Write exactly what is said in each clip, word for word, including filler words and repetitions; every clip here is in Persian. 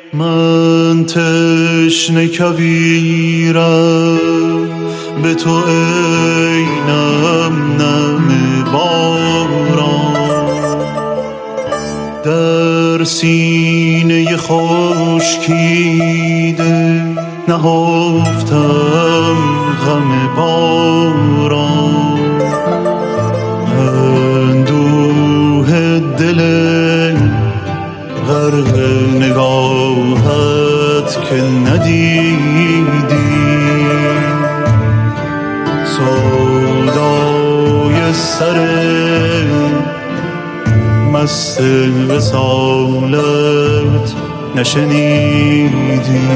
من تشنه کویرم به تو ای نم نم باران، در سینه خشکیده نهفتم غم باران. اندوه دل غرق نگاهت که ندیدی، سودای سر مست وصالت نشنیدی.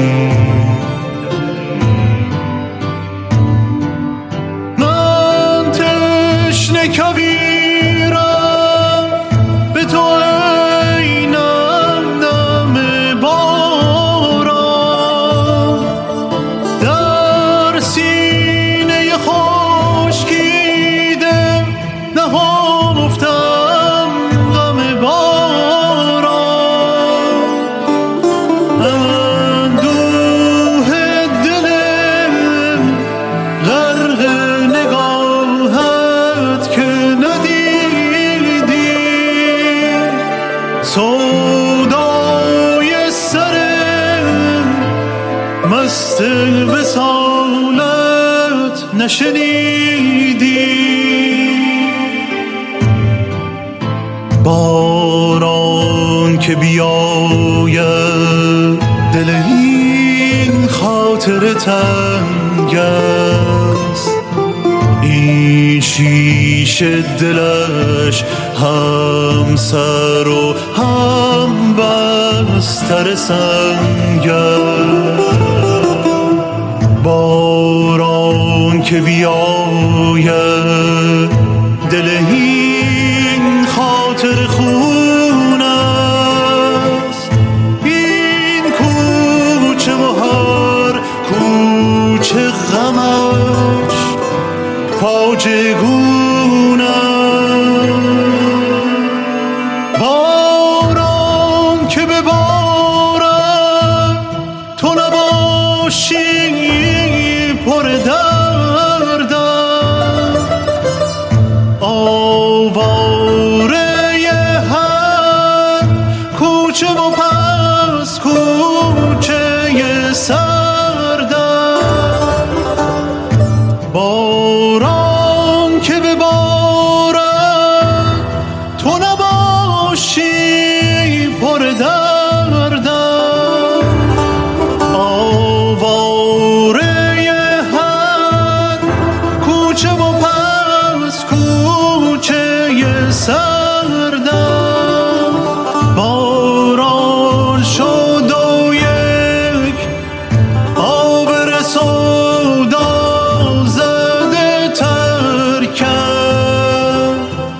من تشنه کویرم به تو ای نم نم باران، در سینه خشکیده نهفتم غم باران. اندوه دلم غرق نگاهت که ندیدی، سودای سر مست وصالت نشنیدی. باران که بیاید دل این خاطر تنگ است، این شیشه دلش هم سر و هم بستر سنگ است. باران که بیاید دل این خاطر خون است، این کوچه و هر کوچه غمش فاجگون است. باران که ببارد تو نباشی پر دردم، آواره هر کوچه و پس کوچه سردم. باران که ببارد تو نباشی پر دردم، آواره هر کوچه و پس کوچه سردم. باران شد و یک آبر سودا زده تر کرد،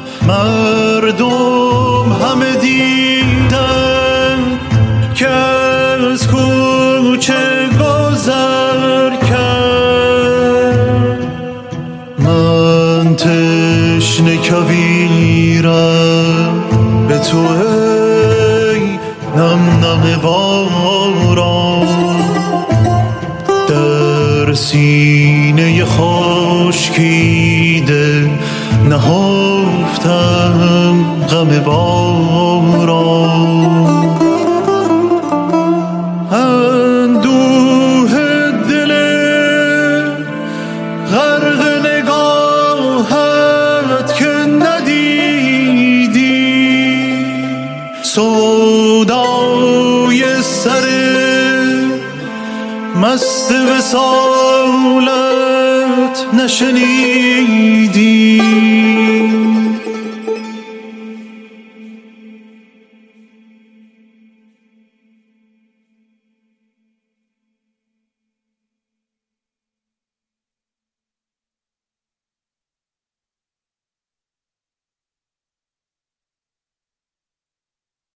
مردم همه دیدن که از کوچه گذر کرد. من تشنه کویرم به تو ای نم نم باران، در سینه خشکیده نهفتم غم باران. اندوه دل غرق نگاهت که ندیدی، سودای سر مست وصالت نشنیدی.